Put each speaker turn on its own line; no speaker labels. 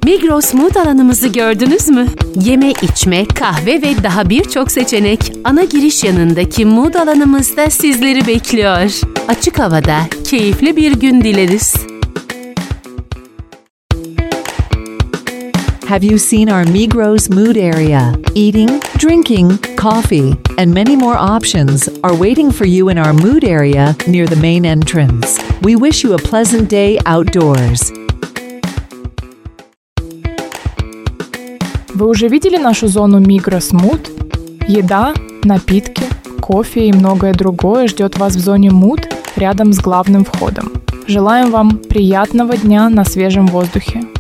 Migros Mood alanımızı gördünüz mü? Yeme, içme, kahve ve daha birçok seçenek ana giriş yanındaki Mood alanımızda sizleri bekliyor. Açık havada keyifli bir gün dileriz.
Have you seen our Migros Mood area? Eating, drinking, coffee, and many more options are waiting for you in our Mood area near the main entrance. We wish you a pleasant day outdoors.
Вы уже видели нашу зону Migros Mood? Еда, напитки, кофе и многое другое ждет вас в зоне Mood рядом с главным входом. Желаем вам приятного дня на свежем воздухе.